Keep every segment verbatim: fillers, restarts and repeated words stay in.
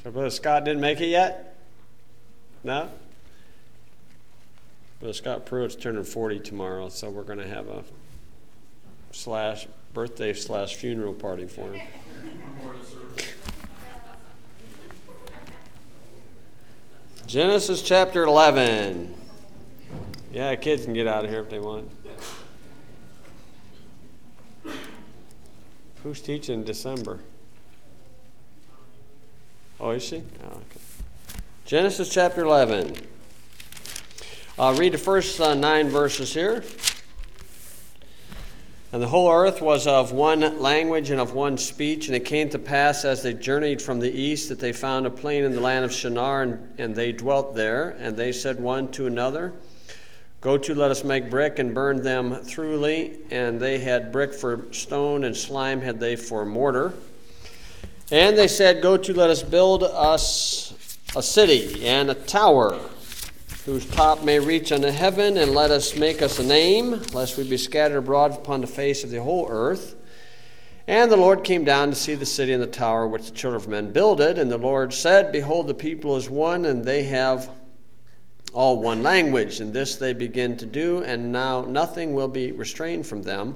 So Brother Scott didn't make it yet? No? Brother Scott Pruitt's turning forty tomorrow, so we're going to have a slash birthday slash funeral party for him. Genesis chapter eleven. Yeah, kids can get out of here if they want. Who's teaching in December? Oh, is she? Oh, okay. Genesis chapter eleven. I'll read the first uh, nine verses here. And the whole earth was of one language and of one speech, and it came to pass as they journeyed from the east that they found a plain in the land of Shinar, and, and they dwelt there. And they said one to another, Go to, let us make brick and burn them thoroughly. And they had brick for stone, and slime had they for mortar. And they said, Go to, let us build us a city and a tower, whose top may reach unto heaven, and let us make us a name, lest we be scattered abroad upon the face of the whole earth. And the Lord came down to see the city and the tower which the children of men builded. And the Lord said, Behold, the people is one, and they have all one language. And this they begin to do, and now nothing will be restrained from them,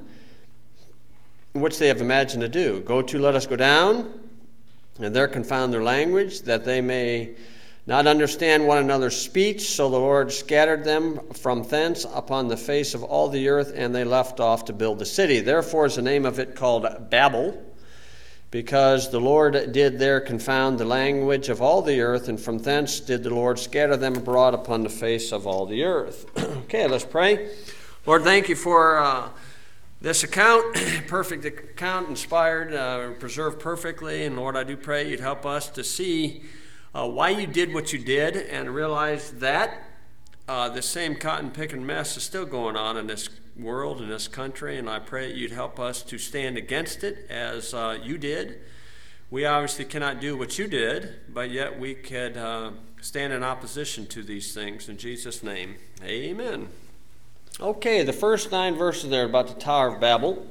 which they have imagined to do. Go to, let us go down, and there confound their language, that they may not understand one another's speech. So the Lord scattered them from thence upon the face of all the earth, and they left off to build the city. Therefore is the name of it called Babel, because the Lord did there confound the language of all the earth, and from thence did the Lord scatter them abroad upon the face of all the earth. Okay, let's pray. Lord, thank you for uh, this account, perfect account, inspired, uh, preserved perfectly. And Lord, I do pray you'd help us to see uh, why you did what you did, and realize that uh, the same cotton picking mess is still going on in this world, in this country. And I pray you'd help us to stand against it as uh, you did. We obviously cannot do what you did, but yet we could uh, stand in opposition to these things. In Jesus' name, amen. Okay, the first nine verses there about the Tower of Babel.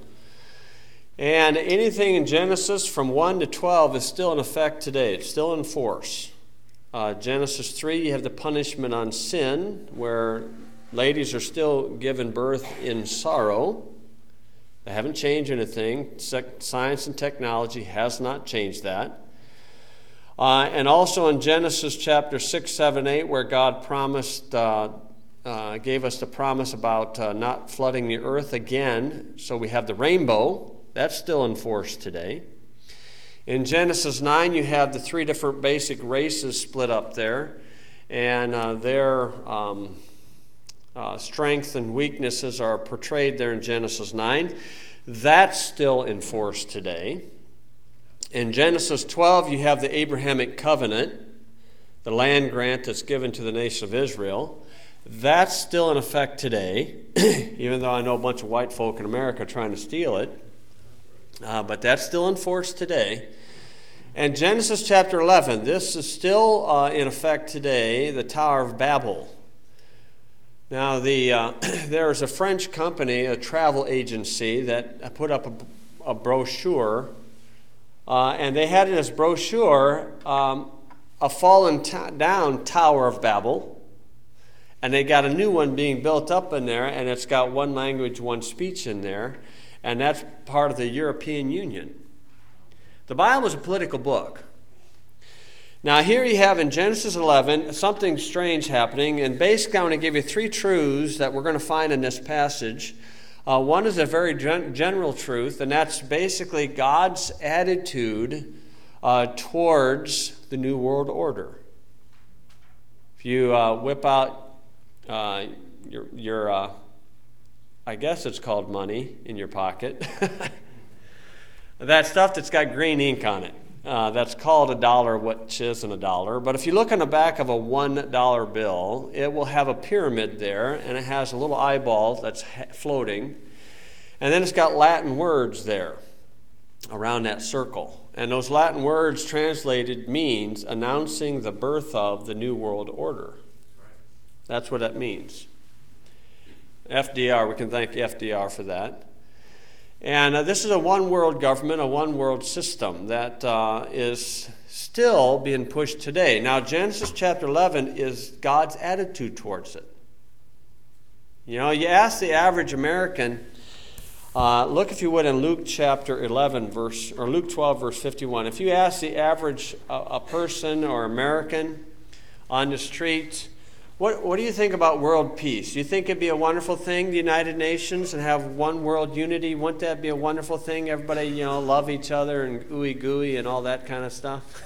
And anything in Genesis from one to twelve is still in effect today. It's still in force. Uh, Genesis three, you have the punishment on sin, where ladies are still given birth in sorrow. They haven't changed anything. Science and technology has not changed that. Uh, and also in Genesis chapter six, seven, eight, where God promised... Uh, Uh, gave us the promise about uh, not flooding the earth again. So we have the rainbow. That's still in force today. In Genesis nine, you have the three different basic races split up there. And uh, their um, uh, strengths and weaknesses are portrayed there in Genesis nine. That's still in force today. In Genesis twelve, you have the Abrahamic covenant, the land grant that's given to the nation of Israel. That's still in effect today, even though I know a bunch of white folk in America are trying to steal it. Uh, but that's still in force today. And Genesis chapter eleven, this is still uh, in effect today, the Tower of Babel. Now, the uh, there is a French company, a travel agency, that put up a, a brochure, uh, and they had in this brochure um, a fallen ta- down Tower of Babel. And they got a new one being built up in there, and it's got one language, one speech in there, and that's part of the European Union. The Bible is a political book. Now here you have in Genesis eleven something strange happening, and basically I'm going to give you three truths that we're going to find in this passage. Uh, one is a very gen- general truth, and that's basically God's attitude uh, towards the New World Order. If you uh, whip out Uh, your, your uh, I guess it's called money in your pocket. That stuff that's got green ink on it. Uh, that's called a dollar, which isn't a dollar. But if you look on the back of a one dollar bill, it will have a pyramid there, and it has a little eyeball that's ha- floating. And then it's got Latin words there around that circle. And those Latin words translated means announcing the birth of the New World Order. That's what that means. F D R, we can thank F D R for that. And uh, this is a one-world government, a one-world system that uh, is still being pushed today. Now, Genesis chapter eleven is God's attitude towards it. You know, you ask the average American, uh, look if you would in Luke chapter eleven, verse or Luke twelve, verse fifty-one. If you ask the average uh, a person or American on the street, what what do you think about world peace? Do you think it'd be a wonderful thing, the United Nations, and have one world unity? Wouldn't that be a wonderful thing? Everybody, you know, love each other and ooey gooey and all that kind of stuff.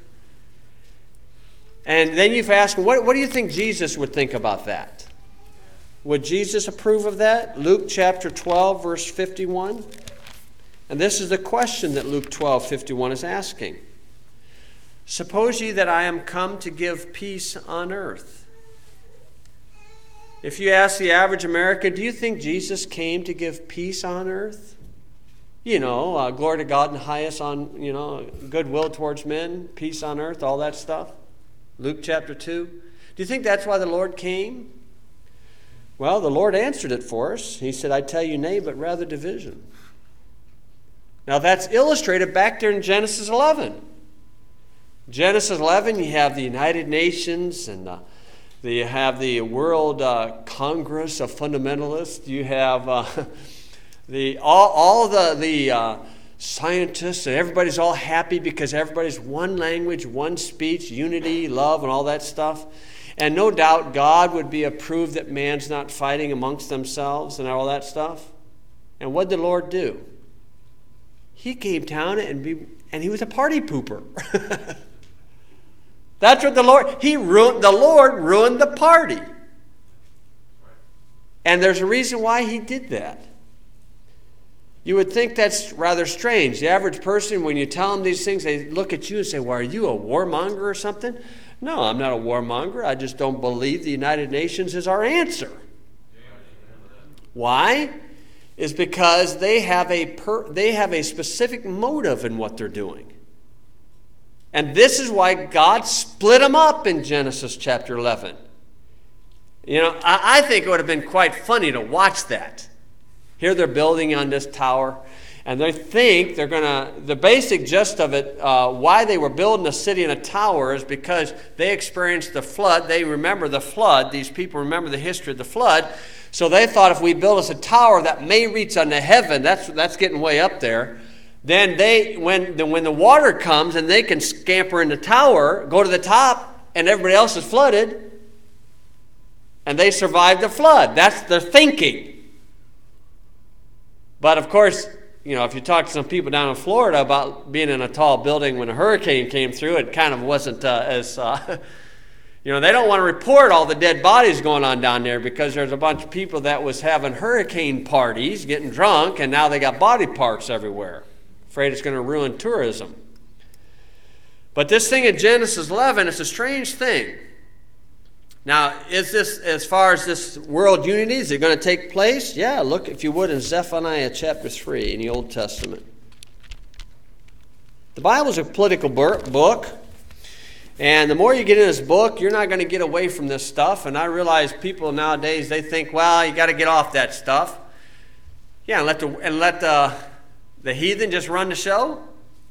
And then you've asked, what what do you think Jesus would think about that? Would Jesus approve of that? Luke chapter twelve, verse fifty-one. And this is the question that Luke twelve, fifty-one is asking. Suppose ye that I am come to give peace on earth. If you ask the average American, do you think Jesus came to give peace on earth? You know, uh, glory to God in the highest, on, you know, goodwill towards men, peace on earth, all that stuff. Luke chapter two. Do you think that's why the Lord came? Well, the Lord answered it for us. He said, I tell you nay, but rather division. Now that's illustrated back there in Genesis eleven. Genesis eleven, you have the United Nations, and uh, the, you have the World uh, Congress of Fundamentalists. You have uh, the all, all the, the uh, scientists, and everybody's all happy because everybody's one language, one speech, unity, love, and all that stuff. And no doubt God would be approved that man's not fighting amongst themselves and all that stuff. And what did the Lord do? He came down and, be, and he was a party pooper. That's what the Lord, he ruined, the Lord ruined the party. And there's a reason why he did that. You would think that's rather strange. The average person, when you tell them these things, they look at you and say, well, are you a warmonger or something? No, I'm not a warmonger. I just don't believe the United Nations is our answer. Why? Is because they have a per, they have a specific motive in what they're doing. And this is why God split them up in Genesis chapter eleven. You know, I, I think it would have been quite funny to watch that. Here they're building on this tower, and they think they're going to, the basic gist of it, uh, why they were building a city in a tower is because they experienced the flood. They remember the flood. These people remember the history of the flood. So they thought if we build us a tower that may reach unto heaven, that's, that's getting way up there, then they, when the, when the water comes and they can scamper in the tower, go to the top, and everybody else is flooded, and they survived the flood. That's their thinking. But of course, you know, if you talk to some people down in Florida about being in a tall building when a hurricane came through, it kind of wasn't uh, as, uh, you know, they don't want to report all the dead bodies going on down there because there's a bunch of people that was having hurricane parties, getting drunk, and now they got body parts everywhere. Afraid it's going to ruin tourism. But this thing in Genesis eleven, it's a strange thing. Now, is this, as far as this world unity, is it going to take place? Yeah, look, if you would, in Zephaniah chapter three in the Old Testament. The Bible is a political book, and the more you get in this book, you're not going to get away from this stuff. And I realize people nowadays, they think, well, you got to get off that stuff. Yeah, and let the, and let the, the heathen just run the show?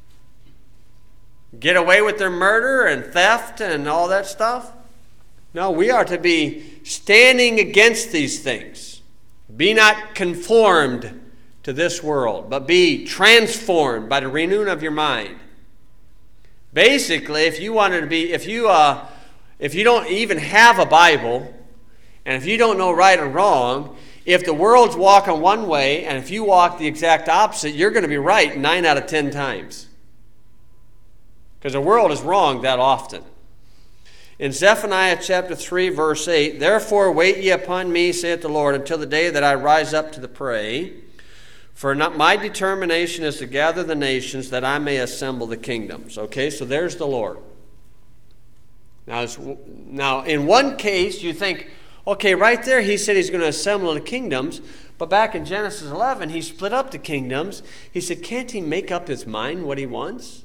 Get away with their murder and theft and all that stuff? No, we are to be standing against these things. Be not conformed to this world, but be transformed by the renewing of your mind. Basically, if you wanted to be, if you uh, if you don't even have a Bible, and if you don't know right or wrong, if the world's walking one way, and if you walk the exact opposite, you're going to be right nine out of ten times. Because the world is wrong that often. In Zephaniah chapter three, verse eight, therefore wait ye upon me, saith the Lord, until the day that I rise up to the prey. For not my determination is to gather the nations, that I may assemble the kingdoms. Okay, so there's the Lord. Now, now in one case, you think, okay, right there he said he's going to assemble the kingdoms. But back in Genesis eleven, he split up the kingdoms. He said, can't he make up his mind what he wants?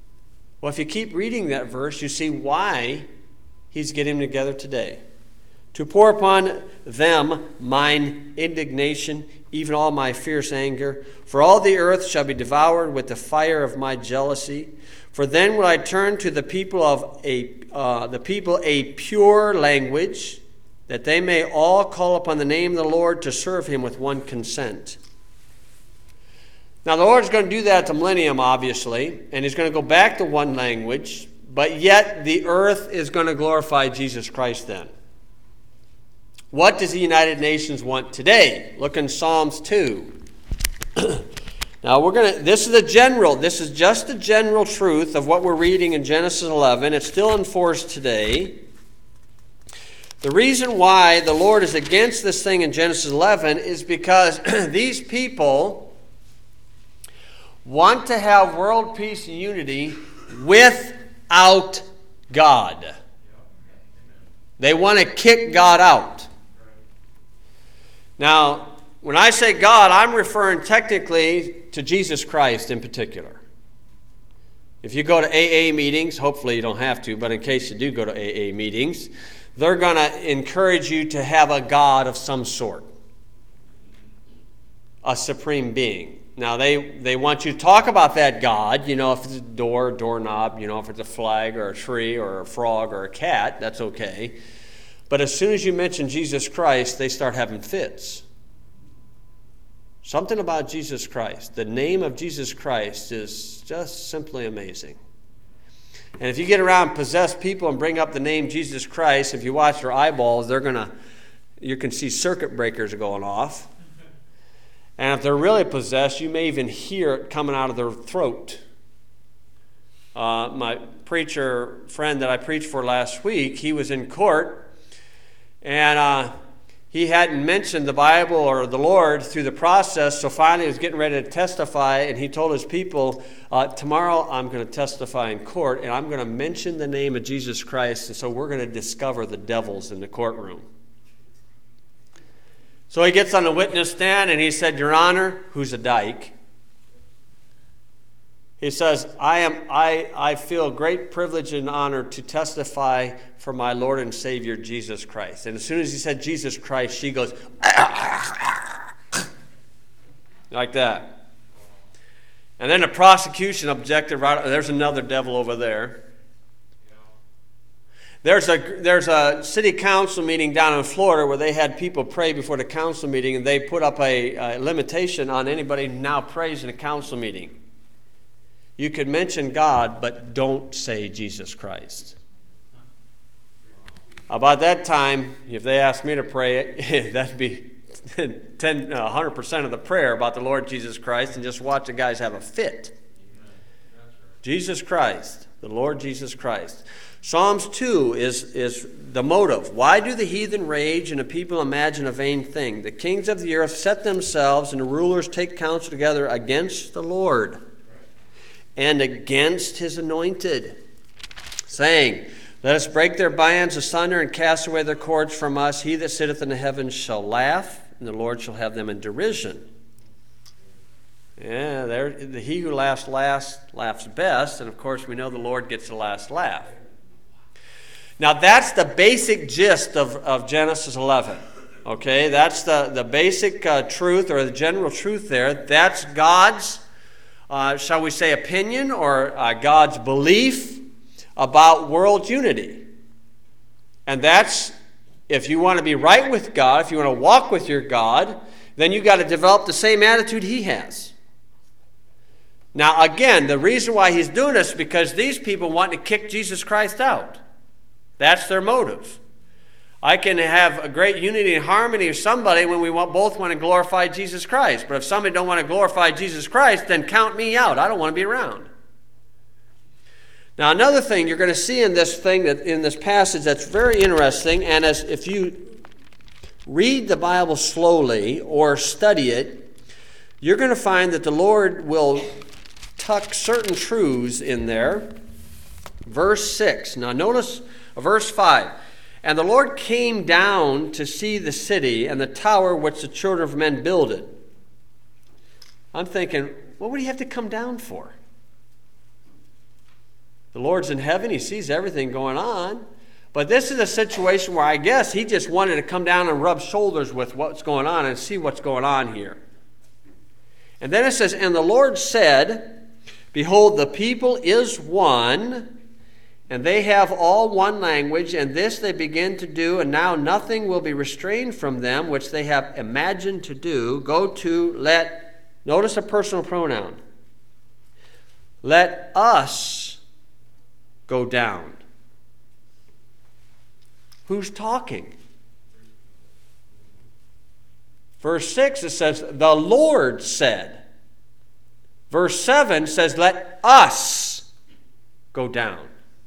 Well, if you keep reading that verse, you see why he's getting them together today. to pour upon them mine indignation, even all my fierce anger. For all the earth shall be devoured with the fire of my jealousy. For then will I turn to the people of a uh, the people a pure language, that they may all call upon the name of the Lord to serve him with one consent. Now the Lord's going to do that at the millennium, obviously, and he's going to go back to one language, but yet the earth is going to glorify Jesus Christ then. What does the United Nations want today? Look in Psalms two. Now we're going to, this is a general, this is just the general truth of what we're reading in Genesis eleven. It's still in force today. The reason why the Lord is against this thing in Genesis eleven is because these people want to have world peace and unity without God. They want to kick God out. Now, when I say God, I'm referring technically to Jesus Christ in particular. If you go to A A meetings, hopefully you don't have to, but in case you do go to A A meetings, they're going to encourage you to have a God of some sort, a supreme being. Now, they, they want you to talk about that God, you know, if it's a door, a doorknob, you know, if it's a flag or a tree or a frog or a cat, that's okay. But as soon as you mention Jesus Christ, they start having fits. Something about Jesus Christ, the name of Jesus Christ is just simply amazing. And if you get around possessed people and bring up the name Jesus Christ, if you watch their eyeballs, they're going to, you can see circuit breakers going off. And if they're really possessed, you may even hear it coming out of their throat. Uh, my preacher friend that I preached for last week, he was in court, and uh, he hadn't mentioned the Bible or the Lord through the process, so finally he was getting ready to testify, and he told his people, uh, tomorrow I'm going to testify in court, and I'm going to mention the name of Jesus Christ, and so we're going to discover the devils in the courtroom. So he gets on the witness stand and he said, Your Honor, who's a dyke, he says, I am I, I feel great privilege and honor to testify for my Lord and Savior Jesus Christ. And as soon as he said Jesus Christ, she goes, like that. And then the prosecution objected, right, there's another devil over there. There's a, there's a city council meeting down in Florida where they had people pray before the council meeting, and they put up a, a limitation on anybody who now prays in a council meeting. You can mention God, but don't say Jesus Christ. About that time, if they asked me to pray, that'd be ten, one hundred percent of the prayer about the Lord Jesus Christ, and just watch the guys have a fit. Jesus Christ, the Lord Jesus Christ. Psalms two is, is the motive. Why do the heathen rage and the people imagine a vain thing? The kings of the earth set themselves and the rulers take counsel together against the Lord and against his anointed, saying, Let us break their bands asunder and cast away their cords from us. He that sitteth in the heavens shall laugh, and the Lord shall have them in derision. Yeah, there, he who laughs last laughs best, and of course we know the Lord gets the last laugh. Now that's the basic gist of, of Genesis eleven. Okay, that's the, the basic uh, truth, or the general truth there. That's God's, uh, shall we say, opinion, or uh, God's belief about world unity. And that's, if you want to be right with God, if you want to walk with your God, then you've got to develop the same attitude he has. Now again, the reason why he's doing this is because these people want to kick Jesus Christ out. That's their motive. I can have a great unity and harmony with somebody when we want, both want to glorify Jesus Christ. But if somebody don't want to glorify Jesus Christ, then count me out. I don't want to be around. Now another thing you're going to see in this thing, that in this passage, that's very interesting, and as if you read the Bible slowly or study it, you're going to find that the Lord will tuck certain truths in there. Verse six. Now notice verse five. And the Lord came down to see the city and the tower which the children of men builded. I'm thinking, what would he have to come down for? The Lord's in heaven. He sees everything going on. But this is a situation where I guess he just wanted to come down and rub shoulders with what's going on and see what's going on here. And then it says, and the Lord said, behold, the people is one, and they have all one language, and this they begin to do, and now nothing will be restrained from them, which they have imagined to do. Go to, let, notice a personal pronoun. Let us go down. Who's talking? Verse six, it says, the Lord said. Verse seven says, let us go down.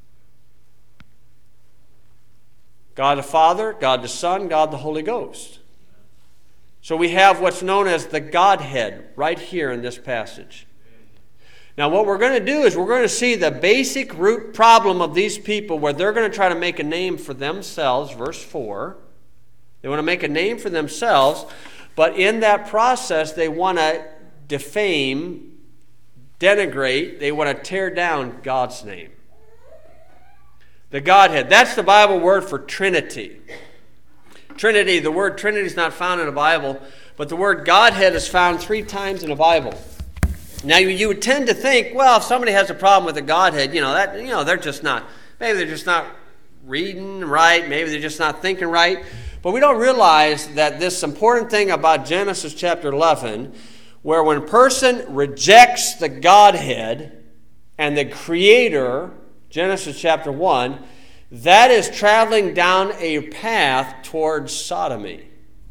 God the Father, God the Son, God the Holy Ghost. So we have what's known as the Godhead right here in this passage. Now what we're going to do is we're going to see the basic root problem of these people where they're going to try to make a name for themselves, verse four. They want to make a name for themselves, but in that process they want to defame, denigrate, they want to tear down God's name. The Godhead, that's the Bible word for Trinity. Trinity, the word Trinity is not found in the Bible, but the word Godhead is found three times in the Bible. Now, you, you would tend to think, well, if somebody has a problem with the Godhead, you know, that you know, they're just not, maybe they're just not reading right, maybe they're just not thinking right. But we don't realize that this important thing about Genesis chapter eleven, where when a person rejects the Godhead and the Creator, Genesis chapter one, that is traveling down a path towards sodomy.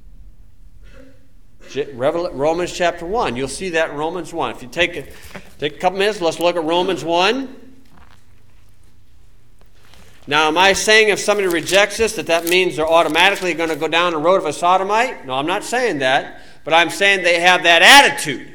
Romans chapter one. You'll see that in Romans one. If you take a, take a couple minutes, let's look at Romans one. Now, am I saying if somebody rejects this that that means they're automatically going to go down the road of a sodomite? No, I'm not saying that. But I'm saying they have that attitude.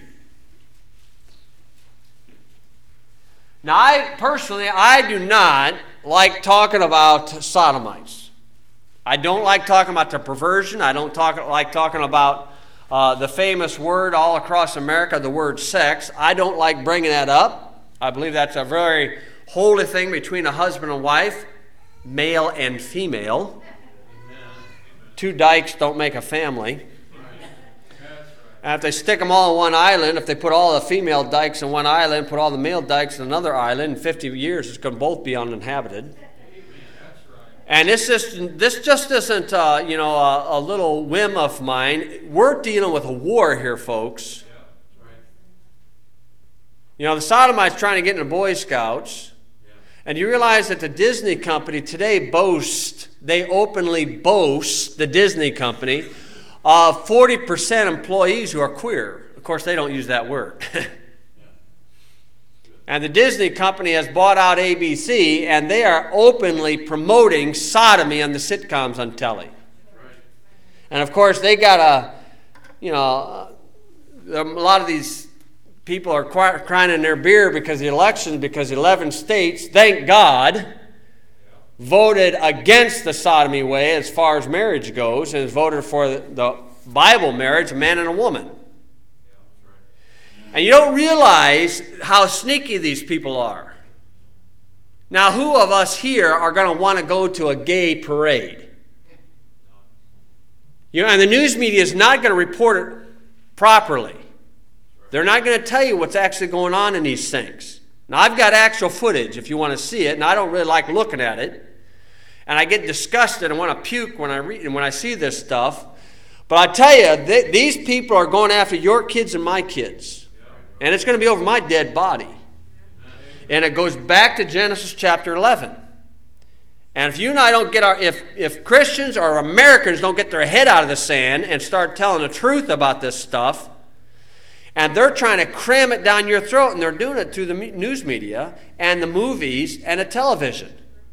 Now, I personally, I do not like talking about sodomites. I don't like talking about the perversion. I don't talk, like talking about Uh, the famous word all across America, the word sex. I don't like bringing that up. I believe that's a very holy thing between a husband and wife, male and female. Two dykes don't make a family. And if they stick them all on one island, if they put all the female dykes on one island, put all the male dykes on another island, in fifty years it's going to both be uninhabited. And this just, this just isn't, uh, you know, a, a little whim of mine. We're dealing with a war here, folks. Yeah, that's right. You know, the sodomites trying to get into Boy Scouts. Yeah. And you realize that the Disney company today boasts, they openly boast, the Disney company, of forty percent employees who are queer. Of course, they don't use that word. And the Disney company has bought out A B C, and they are openly promoting sodomy on the sitcoms on telly. Right. And of course, they got a, you know, a lot of these people are crying in their beer because the elections, because eleven states, thank God, yeah. voted against the sodomy way as far as marriage goes, and has voted for the Bible marriage, a man and a woman. And you don't realize how sneaky these people are. Now, who of us here are going to want to go to a gay parade? You know, and the news media is not going to report it properly. They're not going to tell you what's actually going on in these things. Now, I've got actual footage if you want to see it, and I don't really like looking at it. And I get disgusted and want to puke when I read and when I see this stuff. But I tell you, th- these people are going after your kids and my kids. And it's going to be over my dead body. And it goes back to Genesis chapter eleven. And if you and I don't get our, if, if Christians or Americans don't get their head out of the sand and start telling the truth about this stuff, and they're trying to cram it down your throat, and they're doing it through the news media and the movies and the television.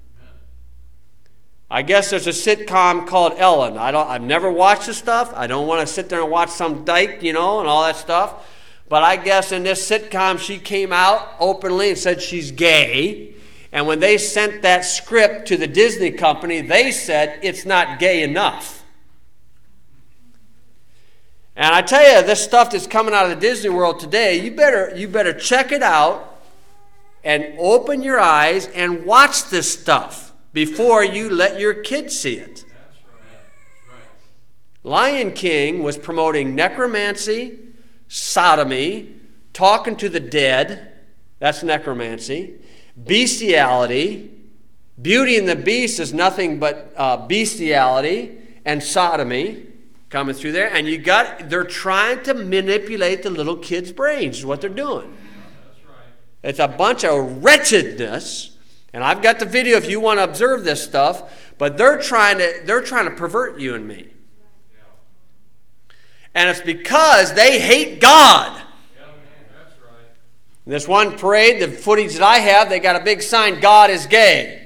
I guess there's a sitcom called Ellen. I don't, I've never watched the stuff. I don't want to sit there and watch some dyke, you know, and all that stuff. But I guess in this sitcom, she came out openly and said she's gay. And when they sent that script to the Disney company, they said it's not gay enough. And I tell you, this stuff that's coming out of the Disney World today, you better, you better check it out and open your eyes and watch this stuff. before you let your kids see it. Lion King was promoting necromancy, sodomy, talking to the dead, that's necromancy, bestiality. Beauty and the Beast is nothing but uh, bestiality and sodomy coming through there. And you got, they're trying to manipulate the little kids' brains is what they're doing. That's right. It's a bunch of wretchedness. And I've got the video if you want to observe this stuff. But they're trying to, they're trying to pervert you and me. And it's because they hate God. That's right. In this one parade, the footage that I have, they got a big sign, God is gay.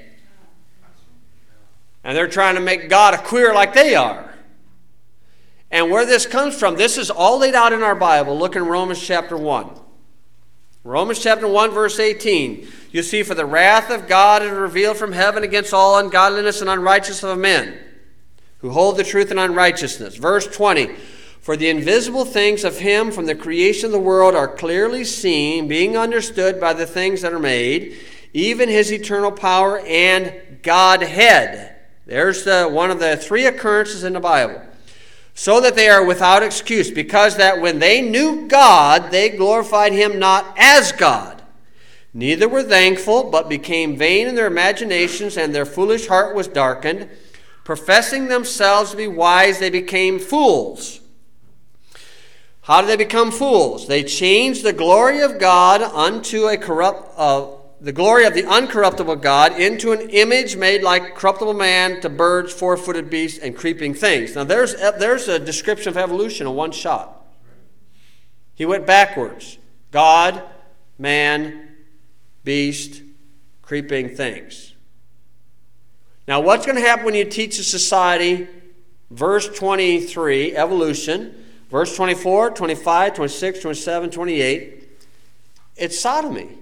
And they're trying to make God a queer like they are. And where this comes from, this is all laid out in our Bible. Look in Romans chapter one. Romans chapter one, verse eighteen. You see, for the wrath of God is revealed from heaven against all ungodliness and unrighteousness of men, who hold the truth in unrighteousness. Verse twenty. For the invisible things of him from the creation of the world are clearly seen, being understood by the things that are made, even his eternal power and Godhead. There's the, one of the three occurrences in the Bible. So that they are without excuse, because that when they knew God, they glorified him not as God. Neither were thankful, but became vain in their imaginations, and their foolish heart was darkened. Professing themselves to be wise, they became fools. How did they become fools? They changed the glory of God unto a corrupt, uh, the glory of the uncorruptible God into an image made like corruptible man, to birds, four-footed beasts, and creeping things. Now there's, there's a description of evolution in one shot. He went backwards. God, man, beast, creeping things. Now what's going to happen when you teach a society, verse twenty-three, evolution, verse twenty-four, twenty-five, twenty-six, twenty-seven, twenty-eight, it's sodomy.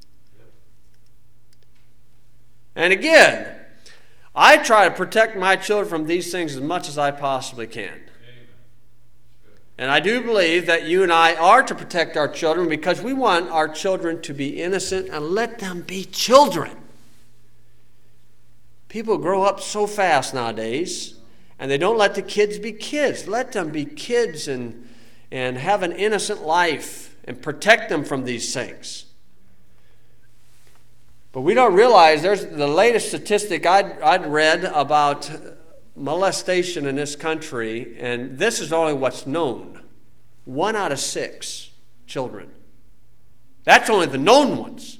And again, I try to protect my children from these things as much as I possibly can. And I do believe that you and I are to protect our children because we want our children to be innocent and let them be children. People grow up so fast nowadays, and they don't let the kids be kids. Let them be kids and, and have an innocent life and protect them from these things. But we don't realize, there's the latest statistic I'd, I'd read about molestation in this country, and this is only what's known. One out of six children. That's only the known ones.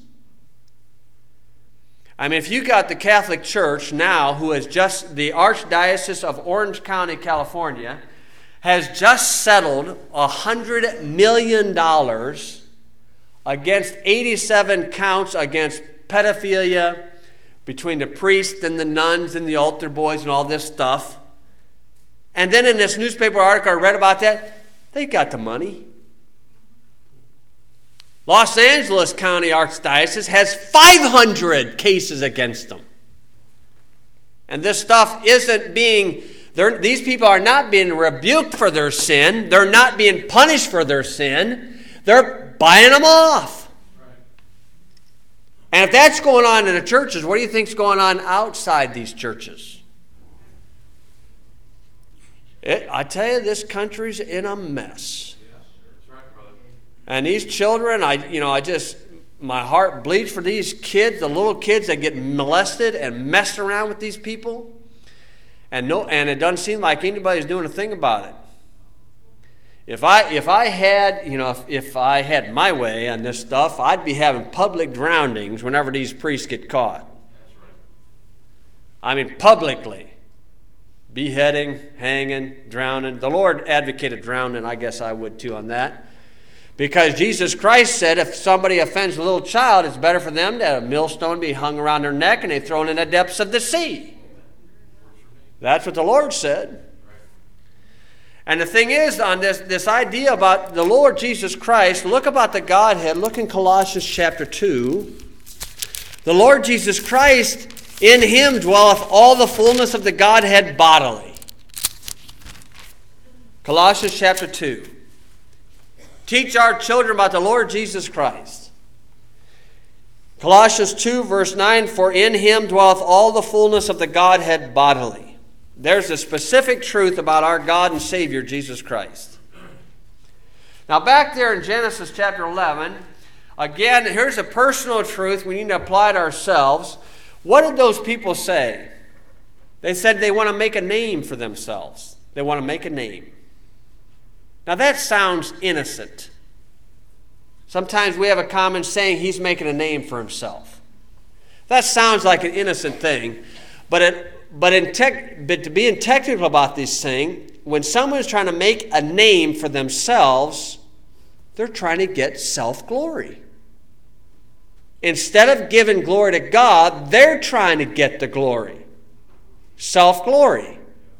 I mean, if you got the Catholic Church now, who is just the Archdiocese of Orange County, California, has just settled one hundred million dollars against eighty-seven counts against pedophilia between the priests and the nuns and the altar boys and all this stuff. And then in this newspaper article I read about that, they got the money. Los Angeles County Archdiocese has five hundred cases against them. And this stuff isn't being, these people are not being rebuked for their sin. They're not being punished for their sin. They're buying them off. And if that's going on in the churches, what do you think is going on outside these churches? It, I tell you, this country's in a mess. And these children, I, you know, I just, my heart bleeds for these kids, the little kids that get molested and messed around with these people. And no, and it doesn't seem like anybody's doing a thing about it. If I, if I had, you know, if, if I had my way on this stuff, I'd be having public drownings whenever these priests get caught. I mean, publicly. Beheading, hanging, drowning. The Lord advocated drowning. I guess I would too on that. Because Jesus Christ said if somebody offends a little child, it's better for them to have a millstone be hung around their neck and they thrown in the depths of the sea. That's what the Lord said. And the thing is, on this, this idea about the Lord Jesus Christ, look about the Godhead. Look in Colossians chapter two. The Lord Jesus Christ, in him dwelleth all the fullness of the Godhead bodily. Colossians chapter two. Teach our children about the Lord Jesus Christ. Colossians two, verse nine, for in him dwelleth all the fullness of the Godhead bodily. There's a specific truth about our God and Savior, Jesus Christ. Now back there in Genesis chapter eleven, again, here's a personal truth we need to apply to ourselves. What did those people say? They said they want to make a name for themselves. They want to make a name. Now that sounds innocent. Sometimes we have a common saying, he's making a name for himself. That sounds like an innocent thing, but it, but, in tech, but to be technical about this thing, when someone is trying to make a name for themselves, they're trying to get self-glory. Instead of giving glory to God, they're trying to get the glory. Self-glory.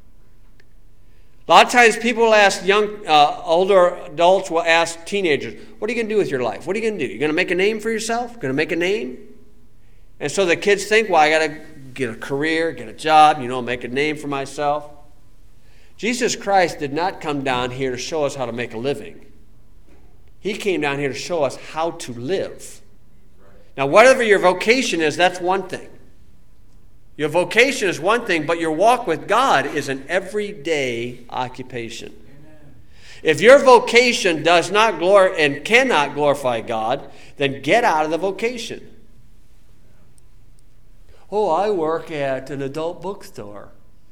A lot of times people will ask young, uh, older adults will ask teenagers, what are you going to do with your life? What are you going to do? You're going to make a name for yourself? Going to make a name? And so the kids think, well, I got to get a career, get a job, you know, make a name for myself. Jesus Christ did not come down here to show us how to make a living. He came down here to show us how to live. Now, whatever your vocation is, that's one thing. Your vocation is one thing, but your walk with God is an everyday occupation. Amen. If your vocation does not glorify and cannot glorify God, then get out of the vocation. Oh, I work at an adult bookstore.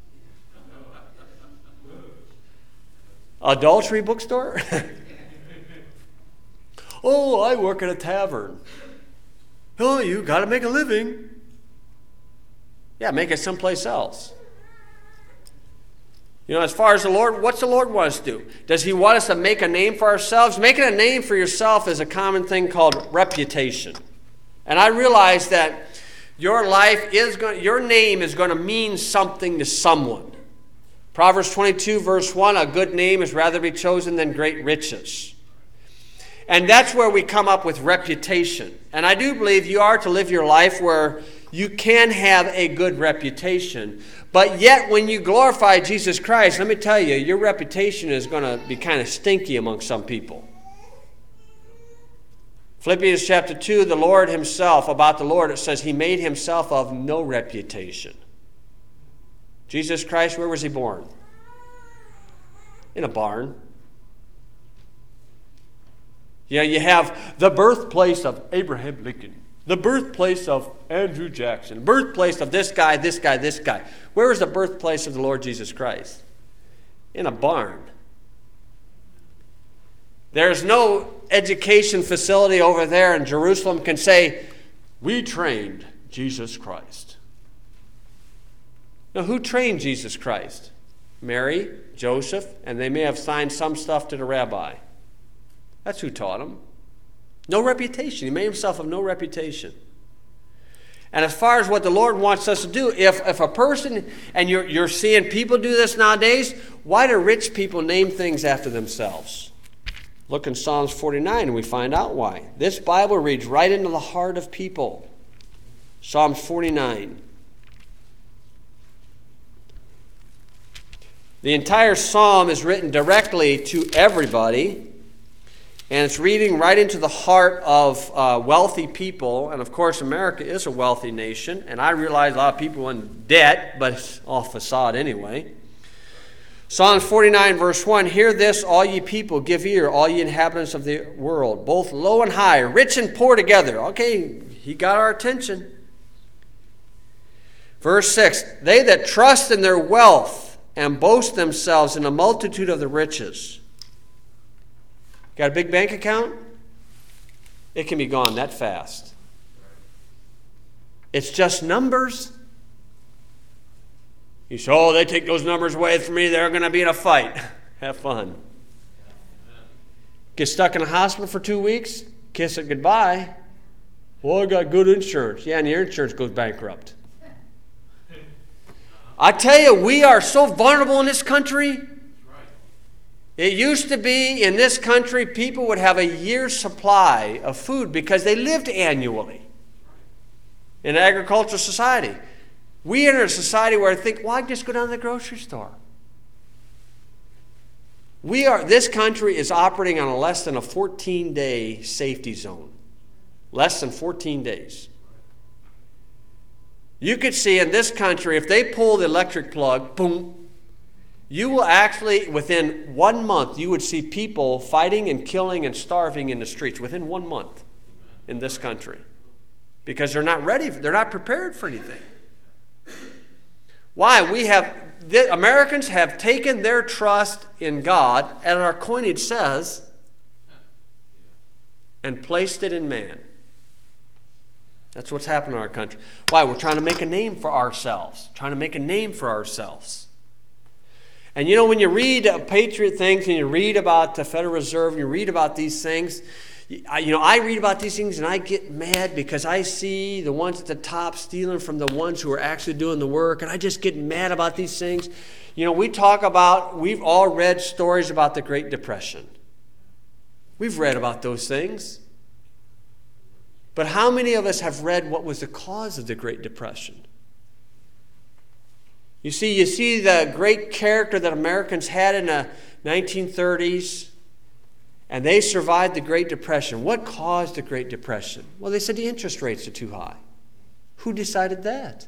Adultery bookstore? Oh, I work at a tavern. Oh, you got to make a living. Yeah, make it someplace else. You know, as far as the Lord, what's the Lord want us to do? Does he want us to make a name for ourselves? Making a name for yourself is a common thing called reputation. And I realize that your life is going, your name is going to mean something to someone. Proverbs twenty-two, verse one, a good name is rather be chosen than great riches. And that's where we come up with reputation. And I do believe you are to live your life where you can have a good reputation. But yet when you glorify Jesus Christ, let me tell you, your reputation is going to be kind of stinky among some people. Philippians chapter two, the Lord himself, about the Lord, it says he made himself of no reputation. Jesus Christ, where was he born? In a barn. Yeah, you have the birthplace of Abraham Lincoln, the birthplace of Andrew Jackson, birthplace of this guy, this guy, this guy. Where is the birthplace of the Lord Jesus Christ? In a barn. There's no education facility over there in Jerusalem can say, we trained Jesus Christ. Now, who trained Jesus Christ? Mary, Joseph, and they may have signed some stuff to the rabbi. That's who taught him. No reputation. He made himself of no reputation. And as far as what the Lord wants us to do, if, if a person, and you're, you're seeing people do this nowadays, why do rich people name things after themselves? Look in Psalms forty-nine and we find out why. This Bible reads right into the heart of people. Psalms forty-nine. The entire psalm is written directly to everybody. And it's reading right into the heart of uh, wealthy people. And of course, America is a wealthy nation. And I realize a lot of people are in debt, but it's all facade anyway. Psalms forty-nine, verse one, hear this, all ye people, give ear, all ye inhabitants of the world, both low and high, rich and poor together. Okay, he got our attention. Verse six, they that trust in their wealth and boast themselves in the multitude of the riches. Got a big bank account? It can be gone that fast. It's just numbers. You say, oh, they take those numbers away from me, they're going to be in a fight. Have fun. Get stuck in a hospital for two weeks, kiss it goodbye. Well, I got good insurance. Yeah, and your insurance goes bankrupt. I tell you, we are so vulnerable in this country. It used to be in this country, people would have a year's supply of food because they lived annually in an agricultural society. We enter a society where I think, well, I just go down to the grocery store. We are, this country is operating on a less than a fourteen-day safety zone. Less than fourteen days. You could see in this country, if they pull the electric plug, boom, you will actually, within one month, you would see people fighting and killing and starving in the streets within one month in this country. Because they're not ready, they're not prepared for anything. Why? We have, the Americans have taken their trust in God, as our coinage says, and placed it in man. That's what's happened in our country. Why? We're trying to make a name for ourselves. Trying to make a name for ourselves. And you know, when you read uh, patriot things and you read about the Federal Reserve and you read about these things, you, I, you know, I read about these things and I get mad because I see the ones at the top stealing from the ones who are actually doing the work, and I just get mad about these things. You know, we talk about, we've all read stories about the Great Depression. We've read about those things. But how many of us have read what was the cause of the Great Depression? You see, you see the great character that Americans had in the nineteen thirties, and they survived the Great Depression. What caused the Great Depression? Well, they said the interest rates are too high. Who decided that?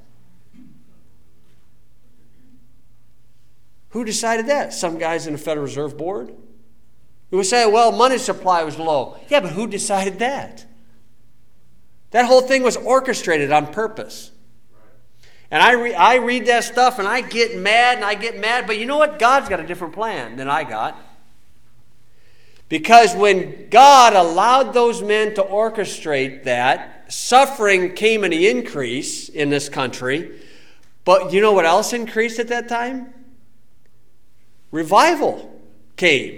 Who decided that? Some guys in the Federal Reserve Board? Who would say, well, money supply was low. Yeah, but who decided that? That whole thing was orchestrated on purpose. And I, re- I read that stuff and I get mad and I get mad. But you know what? God's got a different plan than I got. Because when God allowed those men to orchestrate that, suffering came in the increase in this country. But you know what else increased at that time? Revival came.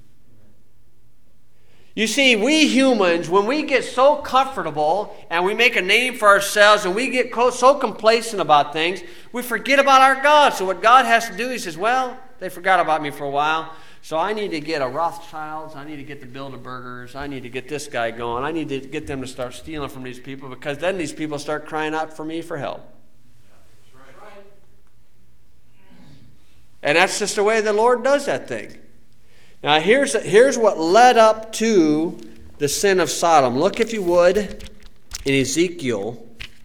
You see, we humans, when we get so comfortable and we make a name for ourselves and we get so complacent about things, we forget about our God. So what God has to do, he says, well, they forgot about me for a while, so I need to get a Rothschilds, I need to get the Bilderbergers, I need to get this guy going, I need to get them to start stealing from these people, because then these people start crying out for me for help. And that's just the way the Lord does that thing. Now, here's, here's what led up to the sin of Sodom. Look, if you would, in Ezekiel.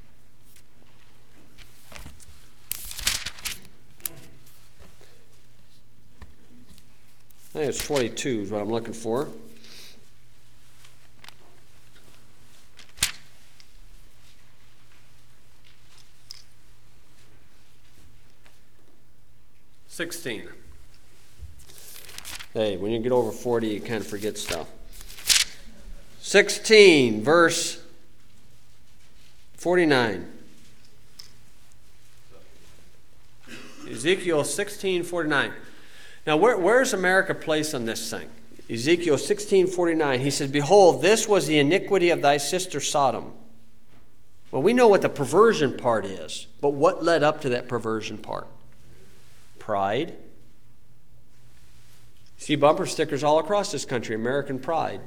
I think it's twenty-two is what I'm looking for. sixteen. Hey, when you get over forty, you kind of forget stuff. sixteen, verse forty-nine. Ezekiel sixteen, forty-nine. Now, where, where's America placed on this thing? Ezekiel sixteen, forty-nine. He says, behold, this was the iniquity of thy sister Sodom. Well, we know what the perversion part is, but what led up to that perversion part? Pride. See bumper stickers all across this country, American pride.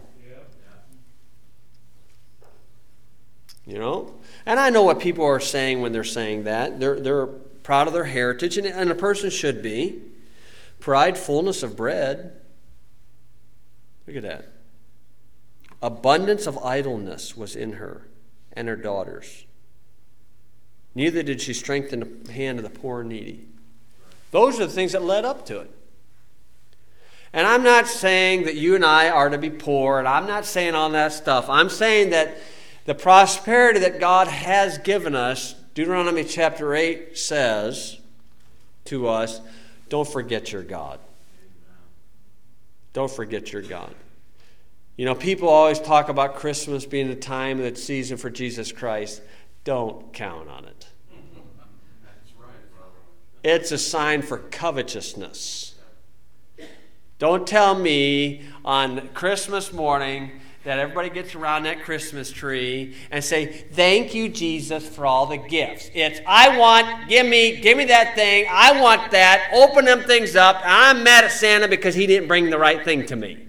You know? And I know what people are saying when they're saying that. They're, they're proud of their heritage, and, and a person should be. Pride, fullness of bread. Look at that. Abundance of idleness was in her and her daughters. Neither did she strengthen the hand of the poor and needy. Those are the things that led up to it. And I'm not saying that you and I are to be poor, and I'm not saying all that stuff. I'm saying that the prosperity that God has given us, Deuteronomy chapter eight says to us, don't forget your God. Don't forget your God. You know, people always talk about Christmas being the time and the season for Jesus Christ. Don't count on it. It's a sign for covetousness. Don't tell me on Christmas morning that everybody gets around that Christmas tree and say, thank you, Jesus, for all the gifts. It's, I want, give me, give me that thing. I want that. Open them things up. And I'm mad at Santa because he didn't bring the right thing to me.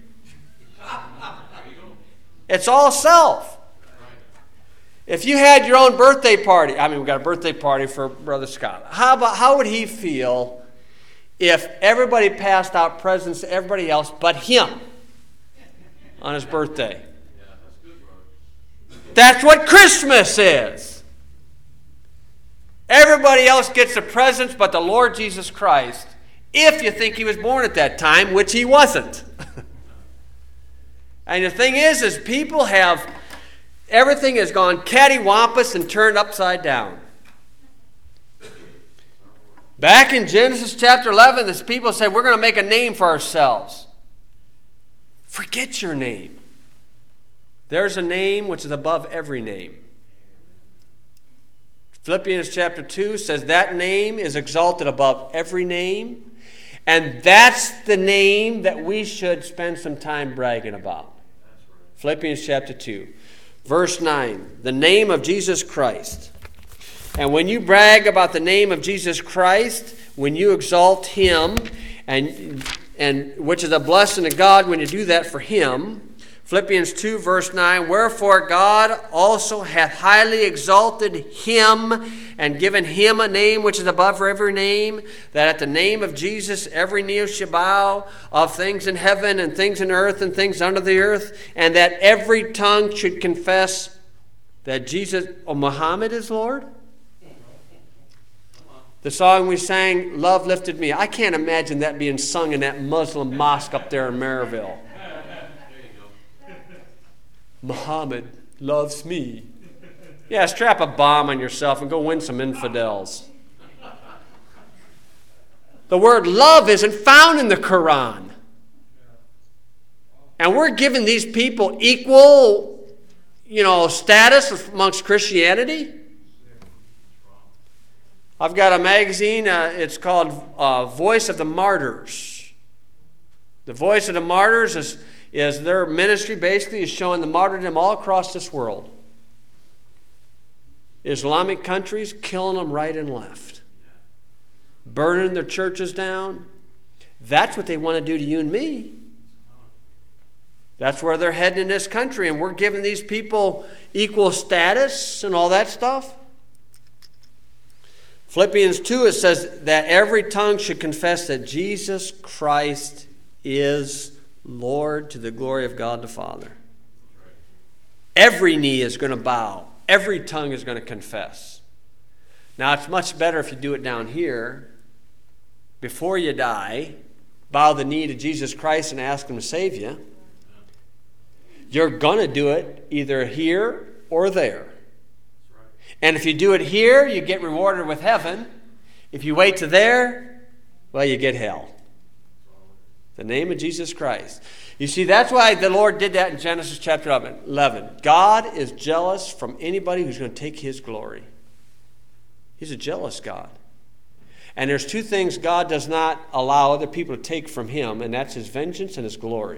It's all self. If you had your own birthday party, I mean, we got a birthday party for Brother Scott. How about, how would he feel if everybody passed out presents to everybody else but him on his birthday? That's what Christmas is. Everybody else gets the presents but the Lord Jesus Christ, if you think he was born at that time, which he wasn't. And the thing is, is people have, everything has gone cattywampus and turned upside down. Back in Genesis chapter eleven, this people said, we're going to make a name for ourselves. Forget your name. There's a name which is above every name. Philippians chapter two says that name is exalted above every name. And that's the name that we should spend some time bragging about. Philippians chapter two, verse nine, the name of Jesus Christ. And when you brag about the name of Jesus Christ, when you exalt him, and, and which is a blessing of God when you do that for him, Philippians two, verse nine, wherefore God also hath highly exalted him and given him a name which is above every name, that at the name of Jesus every knee shall bow, of things in heaven and things in earth and things under the earth, and that every tongue should confess that Jesus, or Muhammad is Lord? The song we sang, Love Lifted Me. I can't imagine that being sung in that Muslim mosque up there in Maryville. Muhammad loves me. Yeah, strap a bomb on yourself and go win some infidels. The word love isn't found in the Quran. And we're giving these people equal, you know, status amongst Christianity. I've got a magazine, uh, it's called uh, Voice of the Martyrs. The Voice of the Martyrs is, is their ministry basically is showing the martyrdom all across this world. Islamic countries killing them right and left. Burning their churches down. That's what they want to do to you and me. That's where they're heading in this country, and we're giving these people equal status and all that stuff. Philippians two, it says that every tongue should confess that Jesus Christ is Lord to the glory of God the Father. Every knee is going to bow. Every tongue is going to confess. Now, it's much better if you do it down here. Before you die, bow the knee to Jesus Christ and ask him to save you. You're going to do it either here or there. And if you do it here, you get rewarded with heaven. If you wait to there, well, you get hell. The name of Jesus Christ. You see, that's why the Lord did that in Genesis chapter eleven. God is jealous from anybody who's going to take his glory. He's a jealous God. And there's two things God does not allow other people to take from him, and that's his vengeance and his glory.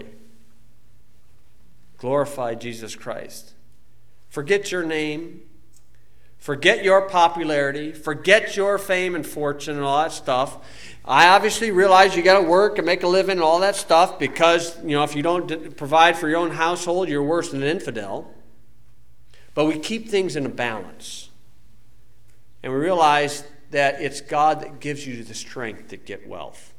Glorify Jesus Christ. Forget your name. Forget your popularity. Forget your fame and fortune and all that stuff. I obviously realize you got to work and make a living and all that stuff because, you know, if you don't provide for your own household, you're worse than an infidel. But we keep things in a balance. And we realize that it's God that gives you the strength to get wealth.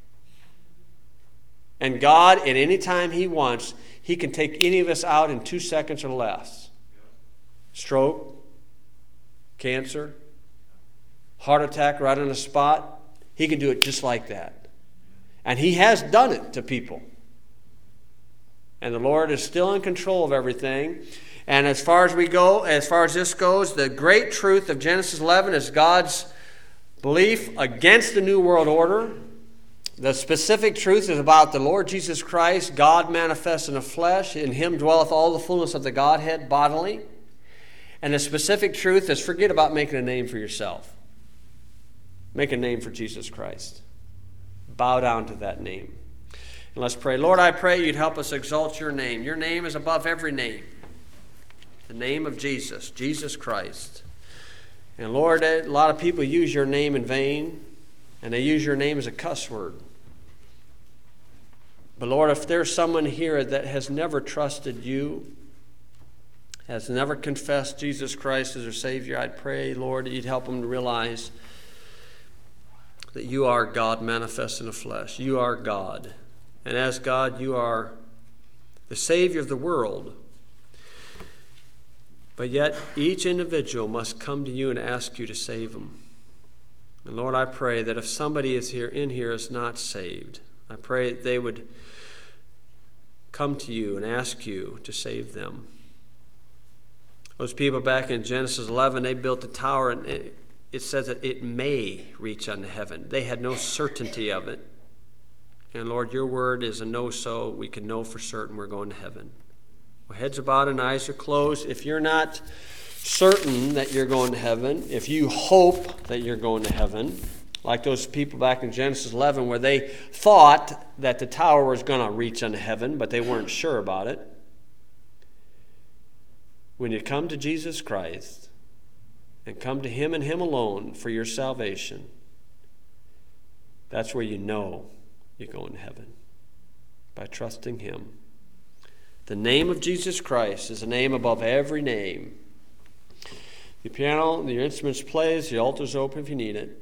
And God, at any time he wants, he can take any of us out in two seconds or less. Stroke, cancer, heart attack right on the spot. He can do it just like that. And he has done it to people. And the Lord is still in control of everything. And as far as we go, as far as this goes, the great truth of Genesis eleven is God's belief against the New World Order. The specific truth is about the Lord Jesus Christ, God manifest in the flesh. In him dwelleth all the fullness of the Godhead bodily. And the specific truth is forget about making a name for yourself. Make a name for Jesus Christ. Bow down to that name. And let's pray. Lord, I pray you'd help us exalt your name. Your name is above every name. The name of Jesus, Jesus Christ. And Lord, a lot of people use your name in vain, and they use your name as a cuss word. But Lord, if there's someone here that has never trusted you, has never confessed Jesus Christ as their Savior, I'd pray, Lord, that you'd help them to realize that you are God manifest in the flesh. You are God. And as God, you are the Savior of the world. But yet, each individual must come to you and ask you to save them. And Lord, I pray that if somebody is here in here is not saved, I pray that they would come to you and ask you to save them. Those people back in Genesis eleven, they built a tower, and it, it says that it may reach unto heaven. They had no certainty of it. And Lord, your word is a no, so we can know for certain we're going to heaven. Our heads are bowed and eyes are closed. If you're not certain that you're going to heaven, if you hope that you're going to heaven, like those people back in Genesis eleven where they thought that the tower was going to reach unto heaven, but they weren't sure about it. When you come to Jesus Christ and come to him and him alone for your salvation, that's where you know you're going to heaven, by trusting him. The name of Jesus Christ is a name above every name. The piano, the instruments plays, the altar's open if you need it.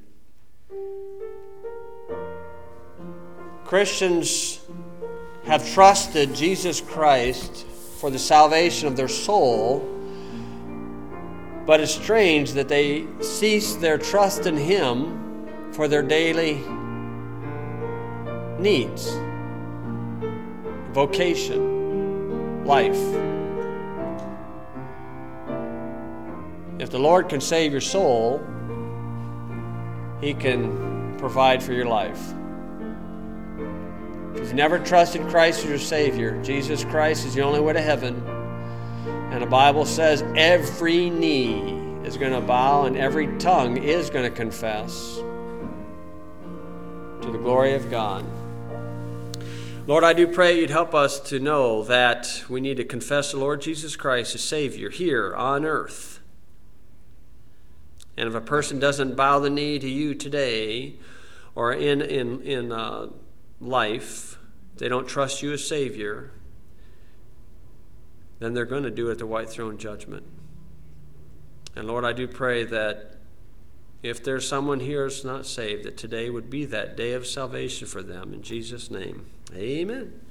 Christians have trusted Jesus Christ for the salvation of their soul, but it's strange that they cease their trust in him for their daily needs, vocation, life. If the Lord can save your soul, he can provide for your life. If you've never trusted Christ as your Savior, Jesus Christ is the only way to heaven. And the Bible says every knee is going to bow and every tongue is going to confess to the glory of God. Lord, I do pray you'd help us to know that we need to confess the Lord Jesus Christ as Savior here on earth. And if a person doesn't bow the knee to you today or in, in, in uh, life, they don't trust you as Savior, then they're going to do it at the white throne judgment. And Lord, I do pray that if there's someone here that's not saved, that today would be that day of salvation for them. In Jesus' name, amen.